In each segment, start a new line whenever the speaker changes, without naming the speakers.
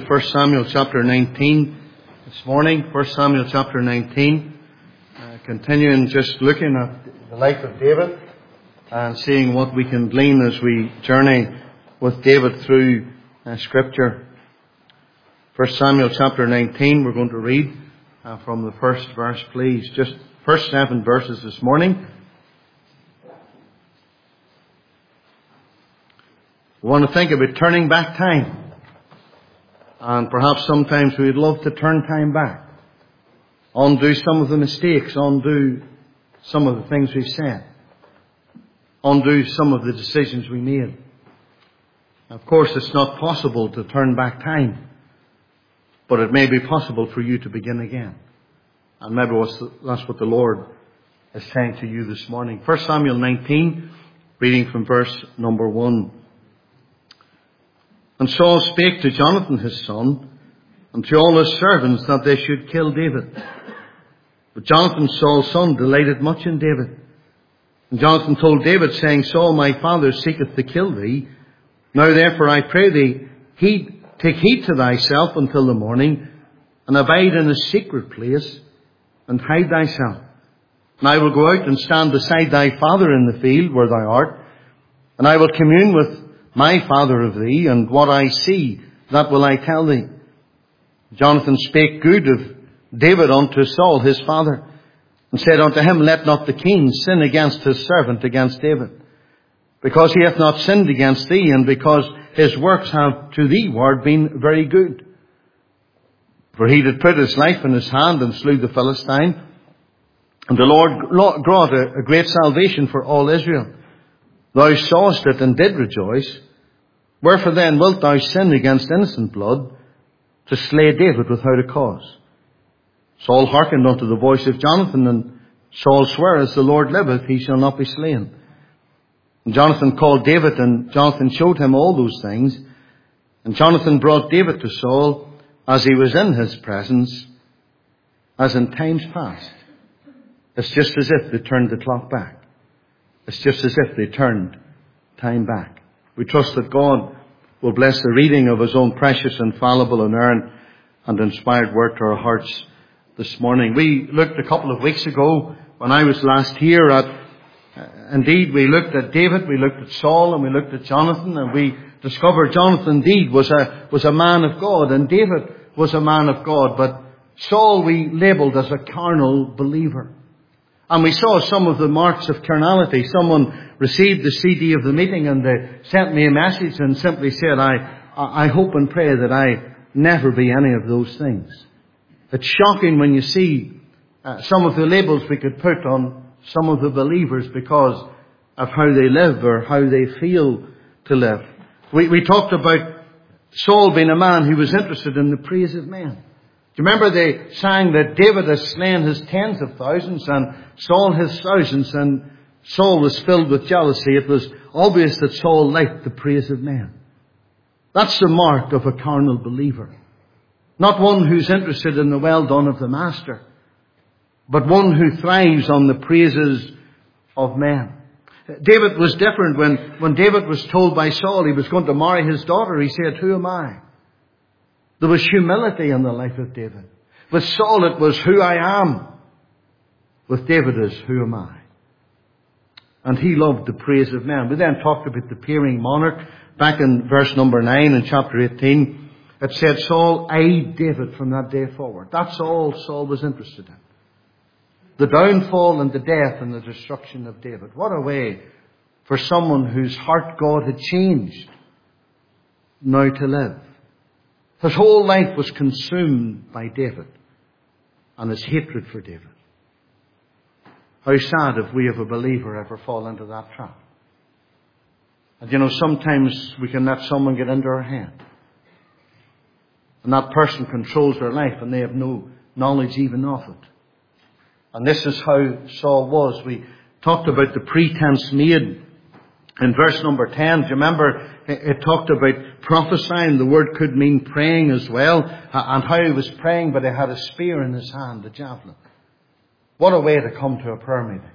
1 Samuel chapter 19 this morning. 1 Samuel chapter 19. Continuing just looking at the life of David and seeing what we can glean as we journey with David through Scripture. 1 Samuel chapter 19, we're going to read from the first verse, please. Just first 7 verses this morning. We want to think about turning back time. And perhaps sometimes we'd love to turn time back. Undo some of the mistakes. Undo some of the things we've said. Undo some of the decisions we made. Of course, it's not possible to turn back time. But it may be possible for you to begin again. And maybe that's what the Lord is saying to you this morning. 1 Samuel 19, reading from verse number 1. And Saul spake to Jonathan his son, and to all his servants, that they should kill David. But Jonathan, Saul's son, delighted much in David. And Jonathan told David, saying, Saul, my father, seeketh to kill thee. Now therefore I pray thee, take heed to thyself until the morning, and abide in a secret place, and hide thyself. And I will go out and stand beside thy father in the field where thou art, and I will commune with my father of thee, and what I see, that will I tell thee. Jonathan spake good of David unto Saul his father, and said unto him, Let not the king sin against his servant, against David, because he hath not sinned against thee, and because his works have to thee ward been very good. For he did put his life in his hand, and slew the Philistine, and the Lord wrought a great salvation for all Israel. Thou sawest it, and did rejoice. Wherefore then wilt thou sin against innocent blood, to slay David without a cause? Saul hearkened unto the voice of Jonathan, and Saul sware, As the Lord liveth, he shall not be slain. And Jonathan called David, and Jonathan showed him all those things. And Jonathan brought David to Saul, as he was in his presence, as in times past. It's just as if they turned the clock back. It's just as if they turned time back. We trust that God will bless the reading of His own precious, infallible, inerrant and inspired word to our hearts this morning. We looked a couple of weeks ago, when I was last here, indeed we looked at David, we looked at Saul, and we looked at Jonathan, and we discovered Jonathan indeed was a man of God, and David was a man of God, but Saul we labelled as a carnal believer. And we saw some of the marks of carnality. Someone received the CD of the meeting, and they sent me a message and simply said, I hope and pray that I never be any of those things. It's shocking when you see some of the labels we could put on some of the believers because of how they live or how they feel to live. We talked about Saul being a man who was interested in the praise of men. Do you remember they sang that David has slain his tens of thousands and Saul his thousands, and Saul was filled with jealousy? It was obvious that Saul liked the praise of men. That's the mark of a carnal believer. Not one who's interested in the well done of the master, but one who thrives on the praises of men. David was different. When David was told by Saul he was going to marry his daughter, he said, Who am I? There was humility in the life of David. With Saul it was, Who I am. With David is, Who am I? And he loved the praise of men. We then talked about the peering monarch. Back in verse number 9 in chapter 18, it said Saul eyed David from that day forward. That's all Saul was interested in. The downfall and the death and the destruction of David. What a way for someone whose heart God had changed now to live. His whole life was consumed by David and his hatred for David. How sad if we, as a believer, ever fall into that trap. And sometimes we can let someone get into our head. And that person controls their life and they have no knowledge even of it. And this is how Saul was. We talked about the pretense made in verse number 10. Do you remember it talked about prophesying? The word could mean praying as well. And how he was praying, but he had a spear in his hand, a javelin. What a way to come to a prayer meeting.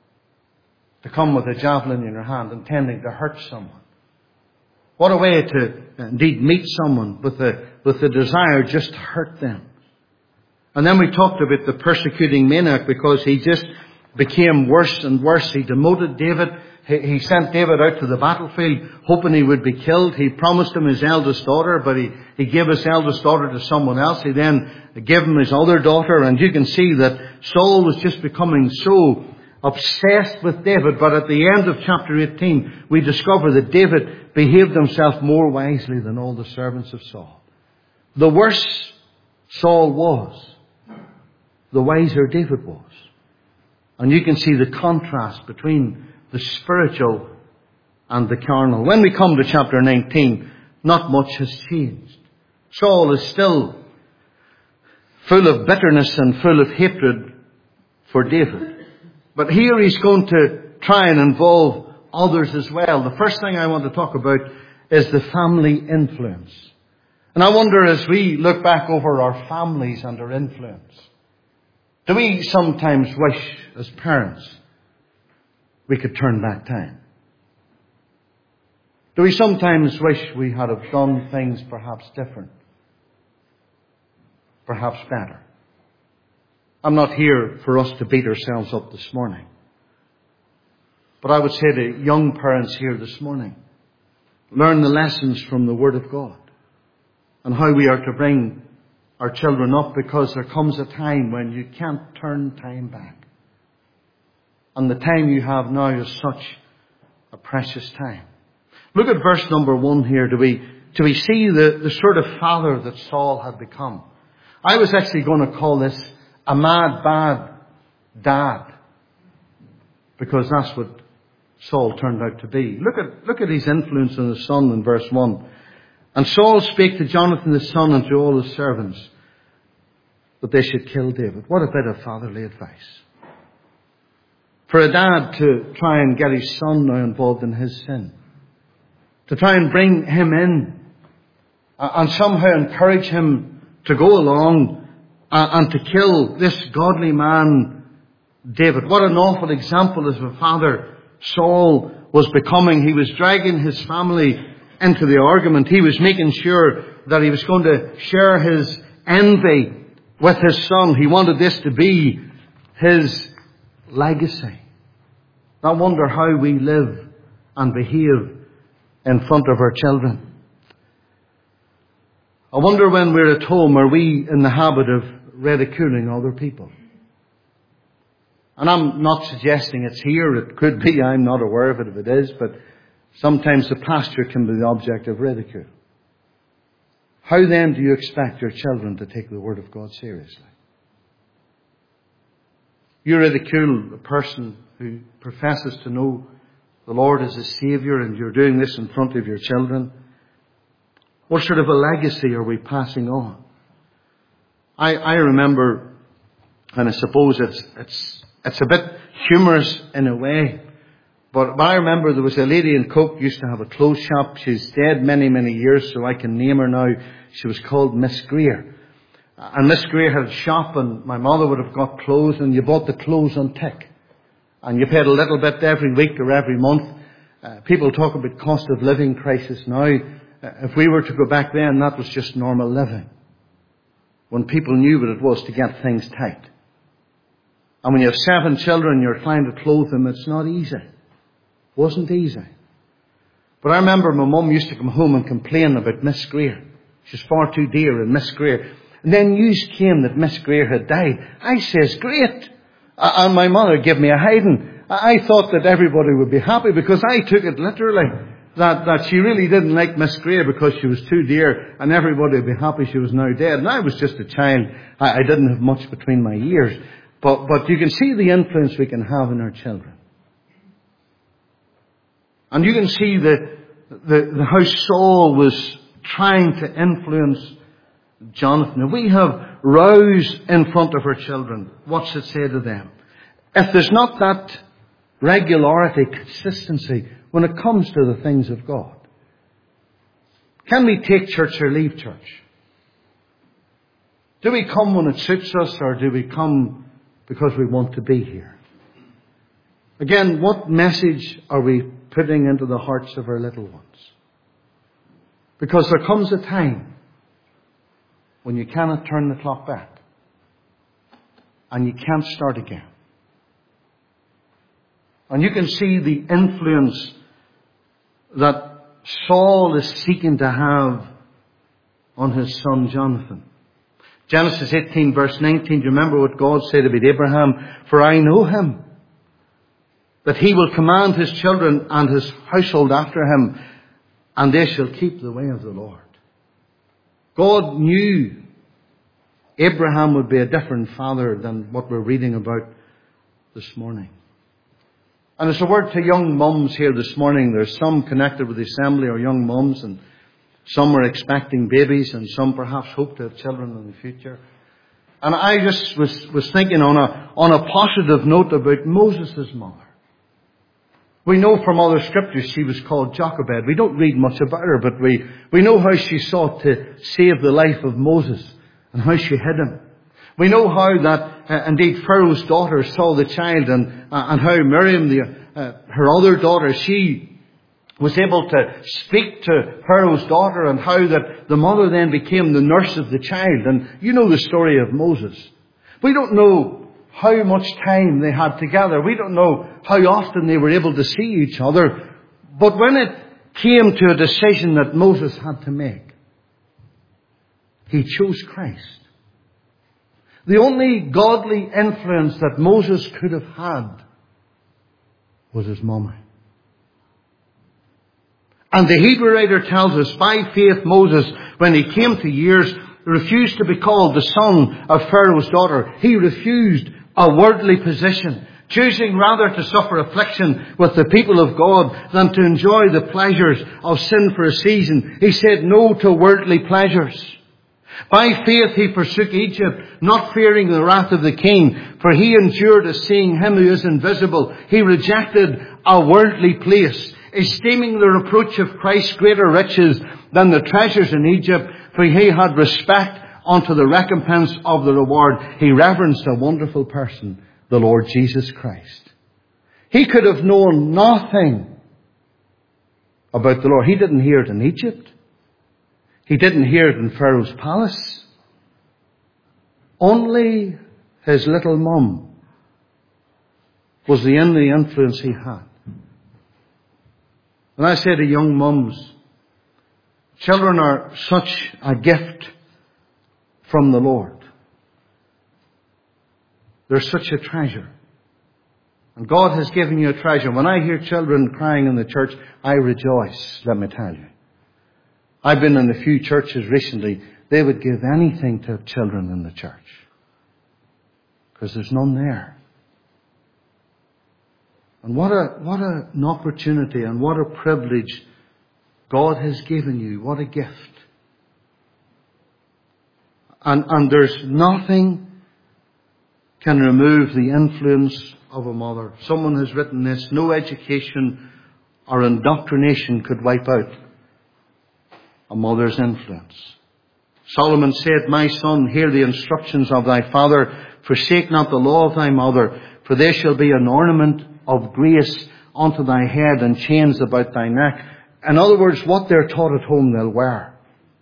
To come with a javelin in your hand, intending to hurt someone. What a way to indeed meet someone with the with the desire just to hurt them. And then we talked about the persecuting Maniac, because he just became worse and worse. He demoted David. He sent David out to the battlefield hoping he would be killed. He promised him his eldest daughter, but he gave his eldest daughter to someone else. He then gave him his other daughter, and you can see that Saul was just becoming so obsessed with David. But at the end of chapter 18, we discover that David behaved himself more wisely than all the servants of Saul. The worse Saul was, the wiser David was. And you can see the contrast between the spiritual and the carnal. When we come to chapter 19, not much has changed. Saul is still full of bitterness and full of hatred for David. But here he's going to try and involve others as well. The first thing I want to talk about is the family influence. And I wonder, as we look back over our families and our influence, do we sometimes wish, as parents, we could turn back time? Do we sometimes wish we had have done things perhaps different? Perhaps better? I'm not here for us to beat ourselves up this morning. But I would say to young parents here this morning, learn the lessons from the Word of God and how we are to bring our children up, because there comes a time when you can't turn time back. And the time you have now is such a precious time. Look at verse number 1 here. Do we see the sort of father that Saul had become? I was actually going to call this a mad, bad dad, because that's what Saul turned out to be. Look at his influence on his son in verse 1. And Saul spake to Jonathan his son and to all his servants that they should kill David. What a bit of fatherly advice. For a dad to try and get his son now involved in his sin. To try and bring him in and somehow encourage him to go along and to kill this godly man, David. What an awful example as a father Saul was becoming. He was dragging his family into the argument. He was making sure that he was going to share his envy with his son. He wanted this to be his legacy. I wonder how we live and behave in front of our children. I wonder, when we're at home, are we in the habit of ridiculing other people? And I'm not suggesting it's here. It could be. I'm not aware of it if it is. But sometimes the pastor can be the object of ridicule. How then do you expect your children to take the Word of God seriously? You ridicule a person who professes to know the Lord as his Saviour, and you're doing this in front of your children. What sort of a legacy are we passing on? I remember, and I suppose it's a bit humorous in a way, but I remember there was a lady in Coke used to have a clothes shop. She's dead many, many years, so I can name her now. She was called Miss Greer. And Miss Greer had a shop, and my mother would have got clothes, and you bought the clothes on tick. And you paid a little bit every week or every month. People talk about cost of living crisis now. If we were to go back then, that was just normal living. When people knew what it was to get things tight. And when you have 7 children, you're trying to clothe them, it's not easy. It wasn't easy. But I remember my mum used to come home and complain about Miss Greer. She's far too dear, and Miss Greer. And then news came that Miss Greer had died. I says, great. And my mother gave me a hiding. I thought that everybody would be happy, because I took it literally. That she really didn't like Miss Greer because she was too dear, and everybody would be happy she was now dead. And I was just a child. I didn't have much between my ears. But you can see the influence we can have in our children. And you can see the how Saul was trying to influence Jonathan. And we have rows in front of our children. What's it say to them? If there's not that regularity, consistency, when it comes to the things of God, can we take church or leave church? Do we come when it suits us, or do we come because we want to be here? Again, what message are we putting into the hearts of our little ones? Because there comes a time when you cannot turn the clock back and you can't start again. And you can see the influence that Saul is seeking to have on his son Jonathan. Genesis 18 verse 19, do you remember what God said about Abraham? For I know him, that he will command his children and his household after him, and they shall keep the way of the Lord. God knew Abraham would be a different father than what we're reading about this morning. And it's a word to young mums here this morning. There's some connected with the assembly or young mums, and some are expecting babies, and some perhaps hope to have children in the future. And I just was thinking on a positive note about Moses' mother. We know from other scriptures she was called Jochebed. We don't read much about her, but we know how she sought to save the life of Moses and how she hid him. We know how that indeed Pharaoh's daughter saw the child, and how Miriam, her other daughter, she was able to speak to Pharaoh's daughter, and how that the mother then became the nurse of the child. And you know the story of Moses. We don't know how much time they had together. We don't know how often they were able to see each other. But when it came to a decision that Moses had to make, he chose Christ. The only godly influence that Moses could have had was his mama. And the Hebrew writer tells us, by faith Moses, when he came to years, refused to be called the son of Pharaoh's daughter. He refused a worldly position, choosing rather to suffer affliction with the people of God than to enjoy the pleasures of sin for a season. He said no to worldly pleasures. By faith he forsook Egypt, not fearing the wrath of the king, for he endured as seeing him who is invisible. He rejected a worldly place, esteeming the reproach of Christ greater riches than the treasures in Egypt, for he had respect unto the recompense of the reward. He reverenced a wonderful person, the Lord Jesus Christ. He could have known nothing about the Lord. He didn't hear it in Egypt. He didn't hear it in Pharaoh's palace. Only his little mum was the only influence he had. When I say to young mums, children are such a gift from the Lord. They're such a treasure. And God has given you a treasure. When I hear children crying in the church, I rejoice, let me tell you. I've been in a few churches recently. They would give anything to have children in the church, because there's none there. And what an opportunity and what a privilege God has given you. What a gift. And there's nothing can remove the influence of a mother. Someone has written this: no education or indoctrination could wipe out a mother's influence. Solomon said, my son, hear the instructions of thy father. Forsake not the law of thy mother, for there shall be an ornament of grace unto thy head and chains about thy neck. In other words, what they're taught at home, they'll wear.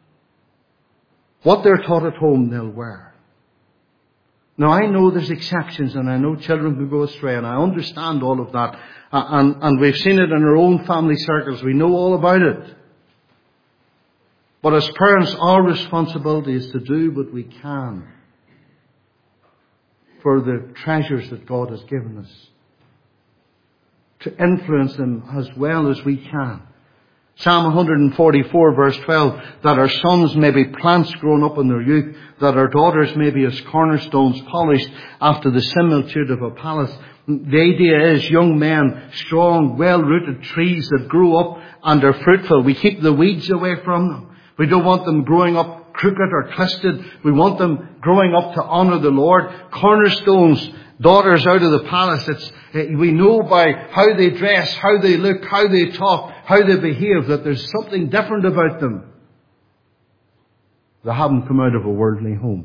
What they're taught at home, they'll wear. Now, I know there's exceptions, and I know children who go astray, and I understand all of that. And we've seen it in our own family circles. We know all about it. But as parents, our responsibility is to do what we can for the treasures that God has given us, to influence them as well as we can. Psalm 144 verse 12, that our sons may be plants grown up in their youth, that our daughters may be as cornerstones polished after the similitude of a palace. The idea is young men, strong, well-rooted trees that grow up and are fruitful. We keep the weeds away from them. We don't want them growing up crooked or twisted. We want them growing up to honour the Lord. Cornerstones, daughters out of the palace. We know by how they dress, how they look, how they talk, how they behave, that there's something different about them. They haven't come out of a worldly home.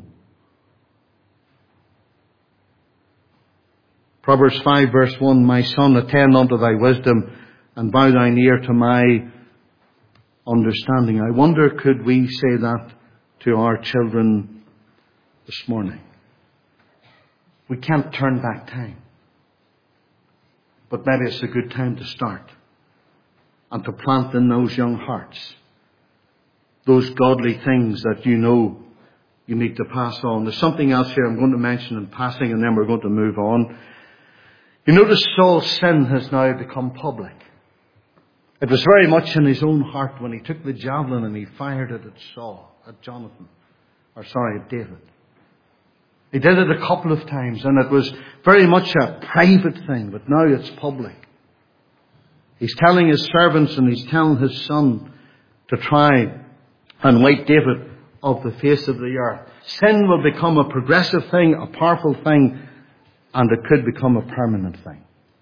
Proverbs 5 verse 1, my son, attend unto thy wisdom, and bow thine ear to my understanding. I wonder, could we say that to our children this morning. We can't turn back time. But maybe it's a good time to start and to plant in those young hearts those godly things that you know you need to pass on. There's something else here I'm going to mention in passing, and then we're going to move on. You notice Saul's sin has now become public. It was very much in his own heart when he took the javelin and he fired it at David. He did it a couple of times, and it was very much a private thing, but now it's public. He's telling his servants and he's telling his son to try and wipe David off the face of the earth. Sin will become a progressive thing, a powerful thing, and it could become a permanent thing.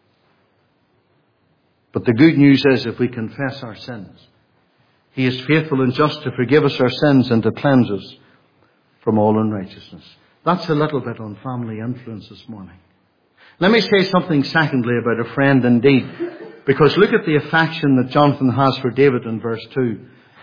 But the good news is, if we confess our sins, He is faithful and just to forgive us our sins and to cleanse us from all unrighteousness. That's a little bit on family influence this morning. Let me say something secondly about a friend indeed. Because look at the affection that Jonathan has for David in verse 2.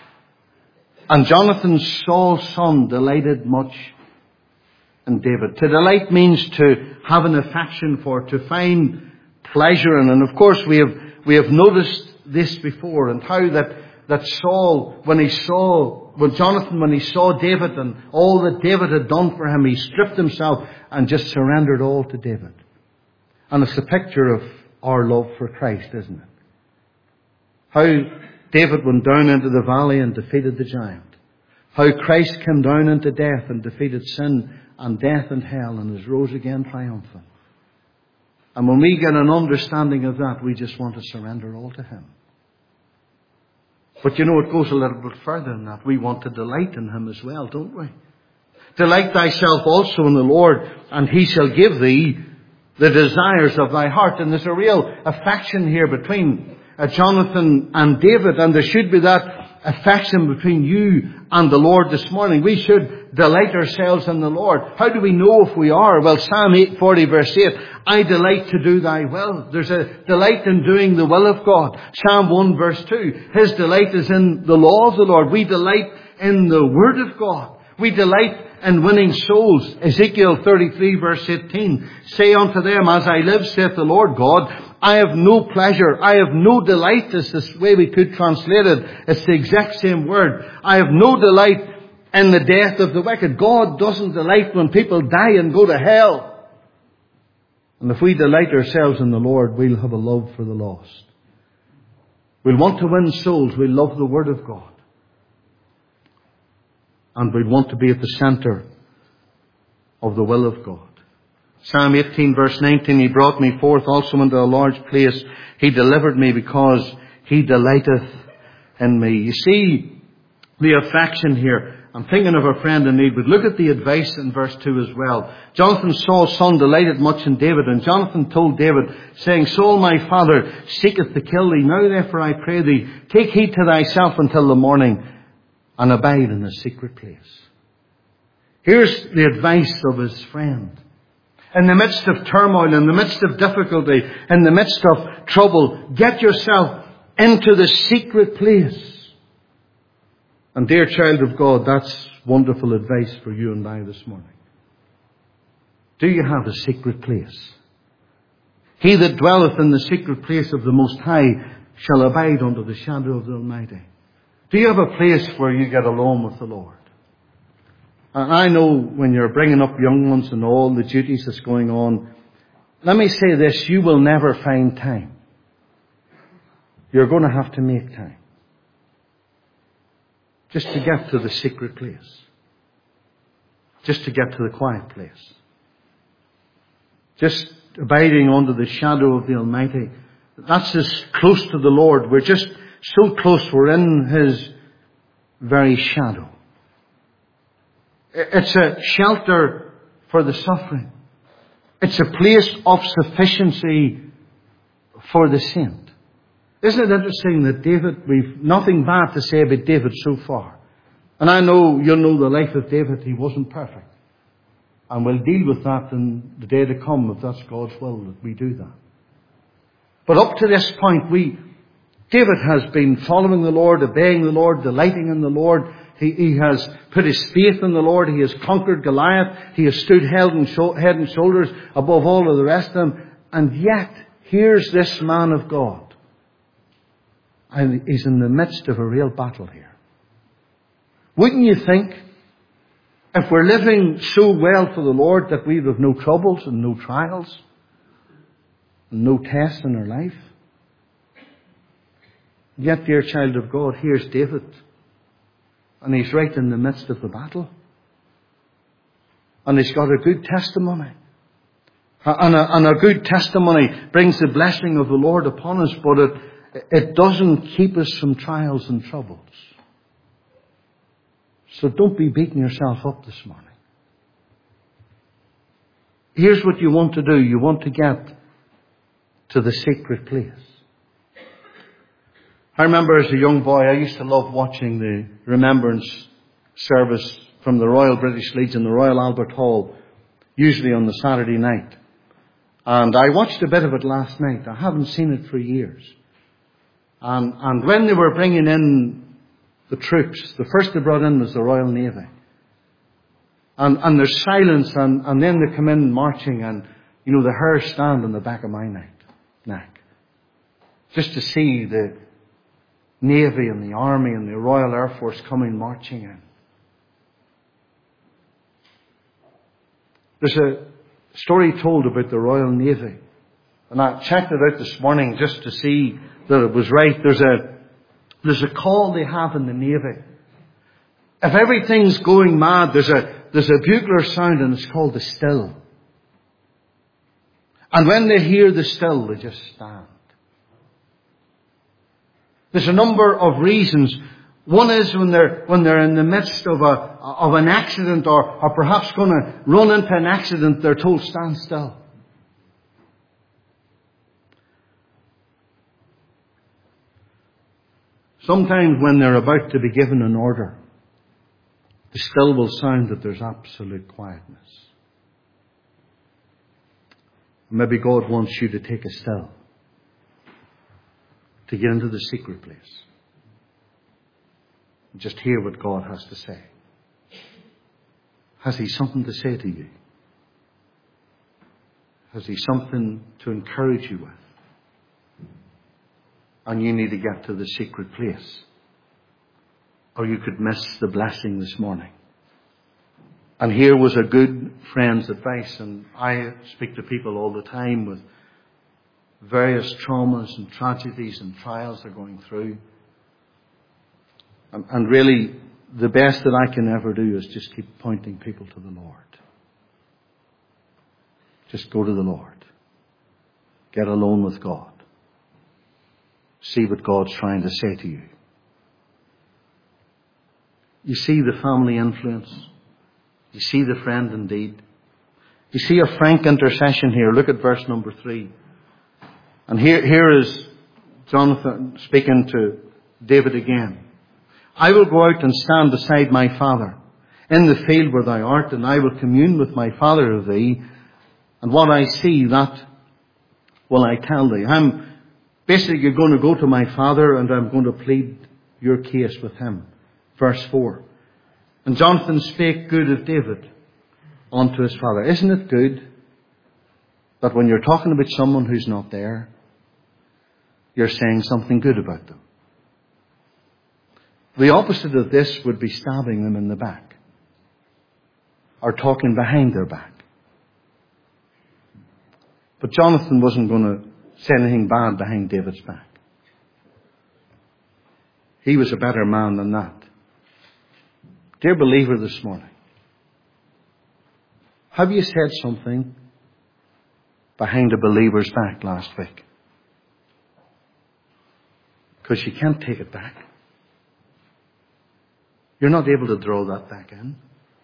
And Jonathan, Saul's son, delighted much in David. To delight means to have an affection for, to find pleasure in. And of course we have noticed this before, and how that Saul, when he saw David and all that David had done for him, he stripped himself and just surrendered all to David. And it's a picture of our love for Christ, isn't it? How David went down into the valley and defeated the giant. How Christ came down into death and defeated sin and death and hell and has rose again triumphant. And when we get an understanding of that, we just want to surrender all to Him. But you know, it goes a little bit further than that. We want to delight in Him as well, don't we? Delight thyself also in the Lord, and He shall give thee the desires of thy heart. And there's a real affection here between Jonathan and David, and there should be that affection between you and the Lord this morning. We should delight ourselves in the Lord. How do we know if we are? Well, Psalm 40 verse 8, I delight to do thy will. There's a delight in doing the will of God. Psalm 1 verse 2, His delight is in the law of the Lord. We delight in the Word of God. We delight in winning souls. Ezekiel 33 verse 18, say unto them, as I live, saith the Lord God, I have no pleasure, I have no delight, is this way we could translate it. It's the exact same word. I have no delight in the death of the wicked. God doesn't delight when people die and go to hell. And if we delight ourselves in the Lord, we'll have a love for the lost. We'll want to win souls. We'll love the Word of God. And we'd want to be at the centre of the will of God. Psalm 18 verse 19, He brought me forth also into a large place. He delivered me because He delighteth in me. You see the affection here. I'm thinking of a friend in need, but look at the advice in verse 2 as well. Jonathan, Saul's son, delighted much in David, and Jonathan told David, saying, Saul my father seeketh to kill thee. Now therefore I pray thee, take heed to thyself until the morning, and abide in a secret place. Here's the advice of his friend. In the midst of turmoil, in the midst of difficulty, in the midst of trouble, get yourself into the secret place. And dear child of God, that's wonderful advice for you and I this morning. Do you have a secret place? He that dwelleth in the secret place of the Most High shall abide under the shadow of the Almighty. Do you have a place where you get alone with the Lord? And I know when you're bringing up young ones and all the duties that's going on, let me say this, you will never find time. You're going to have to make time. Just to get to the secret place. Just to get to the quiet place. Just abiding under the shadow of the Almighty. That's as close to the Lord. We're just so close, we're in His very shadow. It's a shelter for the suffering. It's a place of sufficiency for the saint. Isn't it interesting that David, we've nothing bad to say about David so far. And I know you'll know the life of David. He wasn't perfect. And we'll deal with that in the day to come, if that's God's will that we do that. But up to this point, David has been following the Lord, obeying the Lord, delighting in the Lord. He has put his faith in the Lord. He has conquered Goliath. He has stood head and shoulders above all of the rest of them. And yet, here's this man of God. And he's in the midst of a real battle here. Wouldn't you think, if we're living so well for the Lord, that we would have no troubles and no trials and no tests in our life? Yet, dear child of God, here's David. And he's right in the midst of the battle. And he's got a good testimony. And a good testimony brings the blessing of the Lord upon us, but it doesn't keep us from trials and troubles. So don't be beating yourself up this morning. Here's what you want to do. You want to get to the secret place. I remember as a young boy, I used to love watching the remembrance service from the Royal British Legion, the Royal Albert Hall, usually on the Saturday night. And I watched a bit of it last night. I haven't seen it for years. And when they were bringing in the troops, the first they brought in was the Royal Navy. And there's silence, and then they come in marching, and, you know, the hair stand on the back of my neck. Just to see the Navy and the Army and the Royal Air Force coming marching in. There's a story told about the Royal Navy. And I checked it out this morning just to see that it was right. There's a call they have in the Navy. If everything's going mad, there's a bugler sound, and it's called the still. And when they hear the still, they just stand. There's a number of reasons. One is when they're in the midst of an accident, or perhaps going to run into an accident, they're told, stand still. Sometimes when they're about to be given an order, the still will sound that there's absolute quietness. Maybe God wants you to take a still, to get into the secret place. Just hear what God has to say. Has He something to say to you? Has He something to encourage you with? And you need to get to the secret place, or you could miss the blessing this morning. And here was a good friend's advice, and I speak to people all the time with various traumas and tragedies and trials they're going through. And really, the best that I can ever do is just keep pointing people to the Lord. Just go to the Lord. Get alone with God. See what God's trying to say to you. You see the family influence. You see the friend indeed. You see a frank intercession here. Look at verse number 3. And here is Jonathan speaking to David again. I will go out and stand beside my father in the field where thou art, and I will commune with my father of thee, and what I see, that will I tell thee. I'm basically going to go to my father, and I'm going to plead your case with him. Verse 4. And Jonathan spake good of David unto his father. Isn't it good that when you're talking about someone who's not there, you're saying something good about them? The opposite of this would be stabbing them in the back, or talking behind their back. But Jonathan wasn't going to say anything bad behind David's back. He was a better man than that. Dear believer this morning, have you said something behind a believer's back last week? Because you can't take it back. You're not able to draw that back in.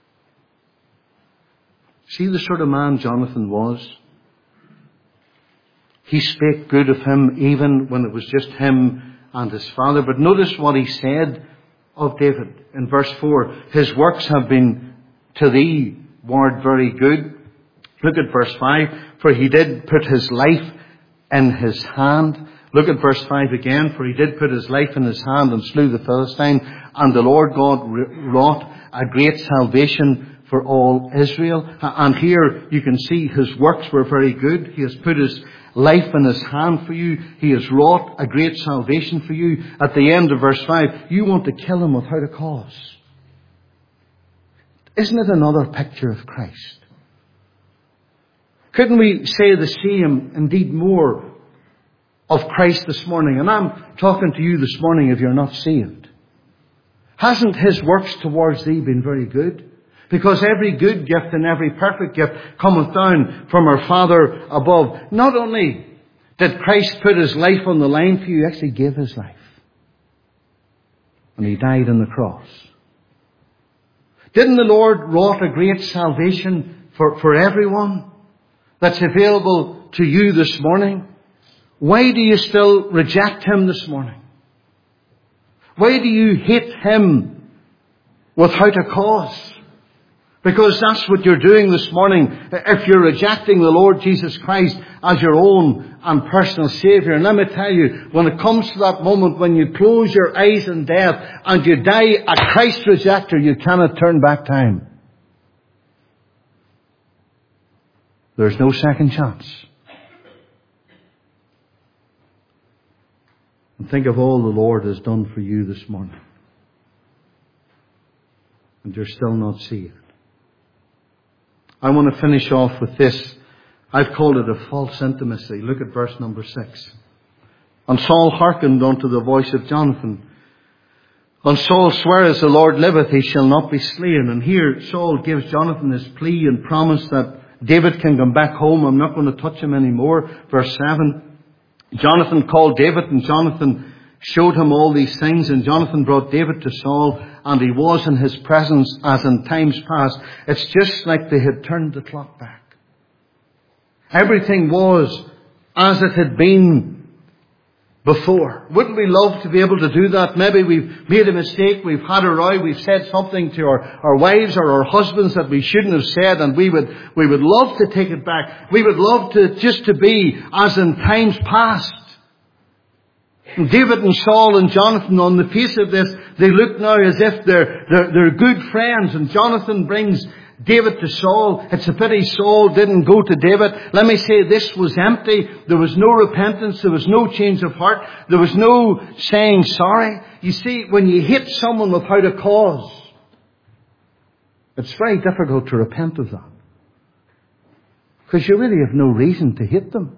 See the sort of man Jonathan was? He spake good of him even when it was just him and his father. But notice what he said of David in verse 4. His works have been to thee, ward, very good. Look at verse 5. For he did put his life in his hand. Look at verse 5 again. For he did put his life in his hand and slew the Philistine. and the Lord God wrought a great salvation for all Israel. And here you can see His works were very good. He has put His life in His hand for you. He has wrought a great salvation for you. At the end of verse 5, you want to kill Him without a cause. Isn't it another picture of Christ? Couldn't we say the same, indeed more, of Christ this morning? And I'm talking to you this morning if you're not saved. Hasn't His works towards thee been very good? Because every good gift and every perfect gift cometh down from our Father above. Not only did Christ put His life on the line for you, He actually gave His life. And He died on the cross. Didn't the Lord wrought a great salvation for everyone that's available to you this morning? Why do you still reject Him this morning? Why do you hate Him without a cause? Because that's what you're doing this morning if you're rejecting the Lord Jesus Christ as your own and personal Saviour. And let me tell you, when it comes to that moment when you close your eyes in death and you die a Christ rejecter, you cannot turn back time. There's no second chance. And think of all the Lord has done for you this morning. And you're still not saved. I want to finish off with this. I've called it a false intimacy. Look at verse number 6. And Saul hearkened unto the voice of Jonathan. And Saul sware, as the Lord liveth, he shall not be slain. And here Saul gives Jonathan his plea and promise that David can come back home. I'm not going to touch him anymore. Verse 7. Jonathan called David, and Jonathan showed him all these things. And Jonathan brought David to Saul, and he was in his presence as in times past. It's just like they had turned the clock back. Everything was as it had been before. Wouldn't we love to be able to do that? Maybe we've made a mistake, we've had a row, we've said something to our wives or our husbands that we shouldn't have said, and we would love to take it back. We would love to just to be as in times past. And David and Saul and Jonathan, on the face of this, they look now as if they're good friends. And Jonathan brings David to Saul. It's a pity Saul didn't go to David. Let me say, this was empty. There was no repentance. There was no change of heart. There was no saying sorry. You see, when you hate someone without a cause, it's very difficult to repent of that. Because you really have no reason to hate them.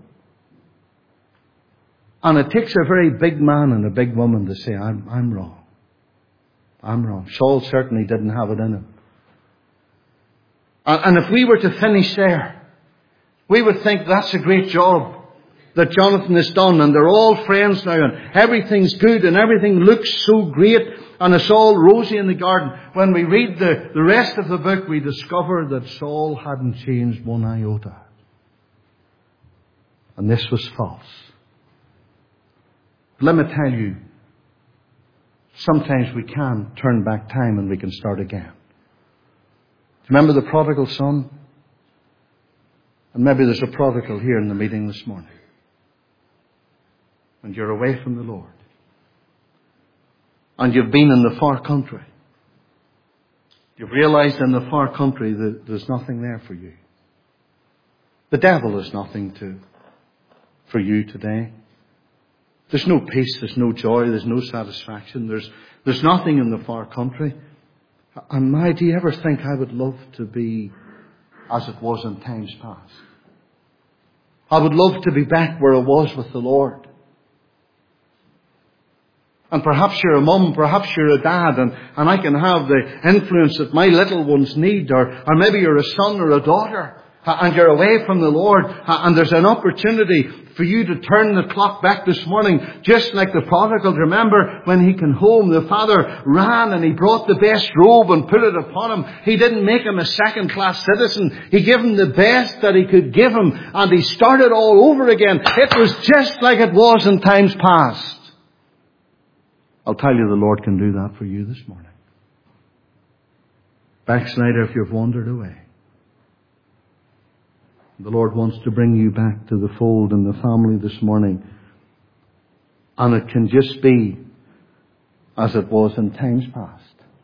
And it takes a very big man and a big woman to say, I'm wrong. I'm wrong. Saul certainly didn't have it in him. And if we were to finish there, we would think that's a great job that Jonathan has done. And they're all friends now. And everything's good and everything looks so great. And it's all rosy in the garden. When we read the rest of the book, we discover that Saul hadn't changed one iota. And this was false. Let me tell you, sometimes we can turn back time and we can start again. Remember the prodigal son? And maybe there's a prodigal here in the meeting this morning. And you're away from the Lord. And you've been in the far country. You've realized in the far country that there's nothing there for you. The devil is nothing for you today. There's no peace, there's no joy, there's no satisfaction, there's nothing in the far country. And do you ever think I would love to be as it was in times past? I would love to be back where I was with the Lord. And perhaps you're a mum, perhaps you're a dad, and I can have the influence that my little ones need, or maybe you're a son or a daughter. And you're away from the Lord, and there's an opportunity for you to turn the clock back this morning, just like the prodigal. Remember, when he came home, the father ran and he brought the best robe and put it upon him. He didn't make him a second-class citizen. He gave him the best that he could give him, and he started all over again. It was just like it was in times past. I'll tell you, the Lord can do that for you this morning. Backslider, if you've wandered away. The Lord wants to bring you back to the fold and the family this morning. And it can just be as it was in times past.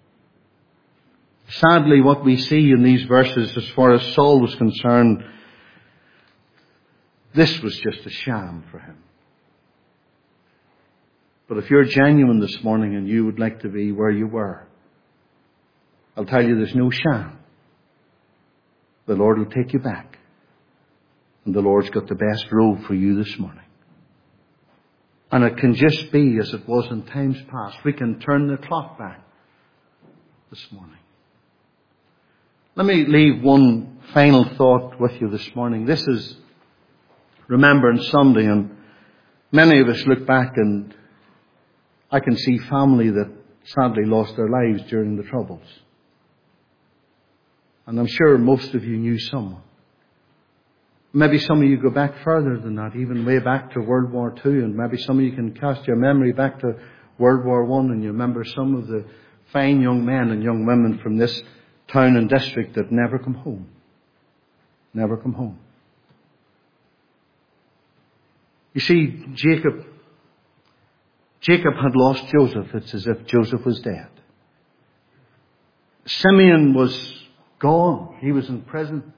Sadly, what we see in these verses, as far as Saul was concerned, this was just a sham for him. But if you're genuine this morning and you would like to be where you were, I'll tell you there's no sham. The Lord will take you back. And the Lord's got the best road for you this morning. And it can just be as it was in times past. We can turn the clock back this morning. Let me leave one final thought with you this morning. This is Remembrance Sunday, and many of us look back and I can see family that sadly lost their lives during the Troubles. And I'm sure most of you knew someone. Maybe some of you go back further than that, even way back to World War II, and maybe some of you can cast your memory back to World War I, and you remember some of the fine young men and young women from this town and district that never come home. Never come home. You see, Jacob had lost Joseph. It's as if Joseph was dead. Simeon was gone. He was in prison.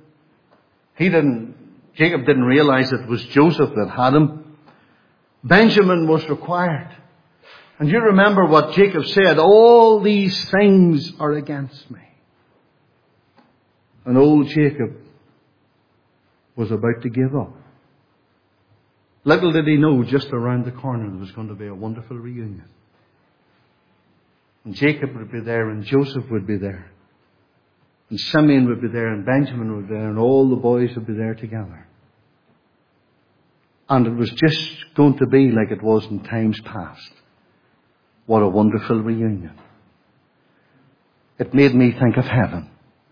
Jacob didn't realize it was Joseph that had him. Benjamin was required. And you remember what Jacob said, all these things are against me. And old Jacob was about to give up. Little did he know, just around the corner there was going to be a wonderful reunion. And Jacob would be there, and Joseph would be there. And Simeon would be there, and Benjamin would be there, and all the boys would be there together. And it was just going to be like it was in times past. What a wonderful reunion. It made me think of heaven.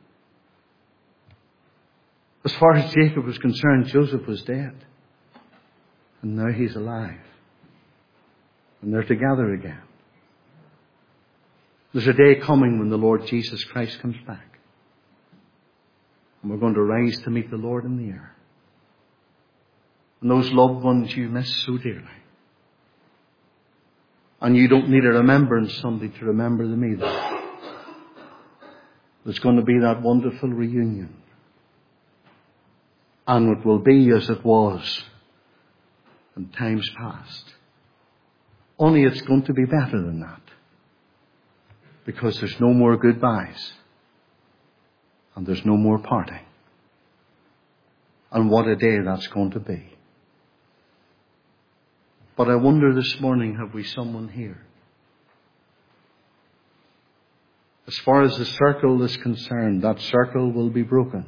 As far as Jacob was concerned, Joseph was dead. And now he's alive. And they're together again. There's a day coming when the Lord Jesus Christ comes back. And we're going to rise to meet the Lord in the air. And those loved ones you miss so dearly. And you don't need a Remembrance Sunday to remember them either. There's going to be that wonderful reunion. And it will be as it was in times past. Only it's going to be better than that. Because there's no more goodbyes. And there's no more parting. And what a day that's going to be. But I wonder this morning, have we someone here? As far as the circle is concerned, that circle will be broken.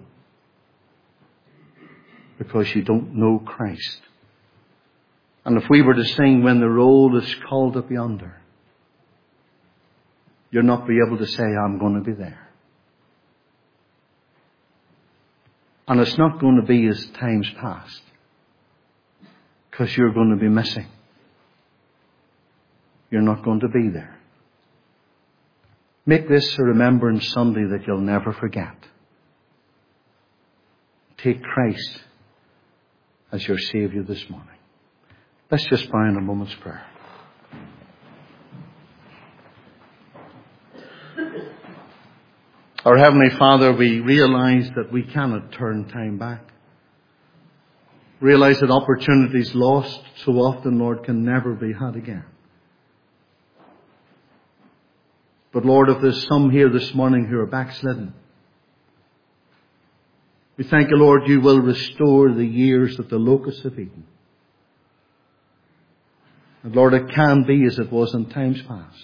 Because you don't know Christ. And if we were to sing, when the roll is called up yonder, you'll not be able to say, I'm going to be there. And it's not going to be as times past. Because you're going to be missing. You're not going to be there. Make this a Remembrance Sunday that you'll never forget. Take Christ as your Saviour this morning. Let's just bow in a moment's prayer. Our Heavenly Father, we realize that we cannot turn time back. Realize that opportunities lost so often, Lord, can never be had again. But Lord, if there's some here this morning who are backslidden, we thank you, Lord, you will restore the years that the locusts have eaten. And Lord, it can be as it was in times past.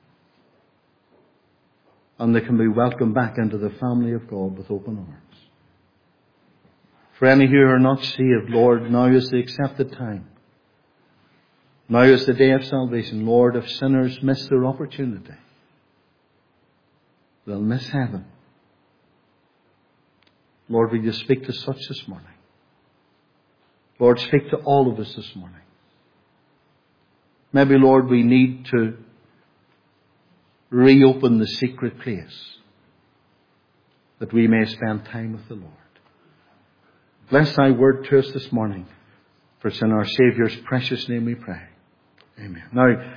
And they can be welcomed back into the family of God with open arms. For any who are not saved, Lord, now is the accepted time. Now is the day of salvation. Lord, if sinners miss their opportunity, they'll miss heaven. Lord, will you speak to such this morning? Lord, speak to all of us this morning. Maybe, Lord, we need to reopen the secret place that we may spend time with the Lord. Bless thy word to us this morning. For it's in our Saviour's precious name we pray. Amen. Now,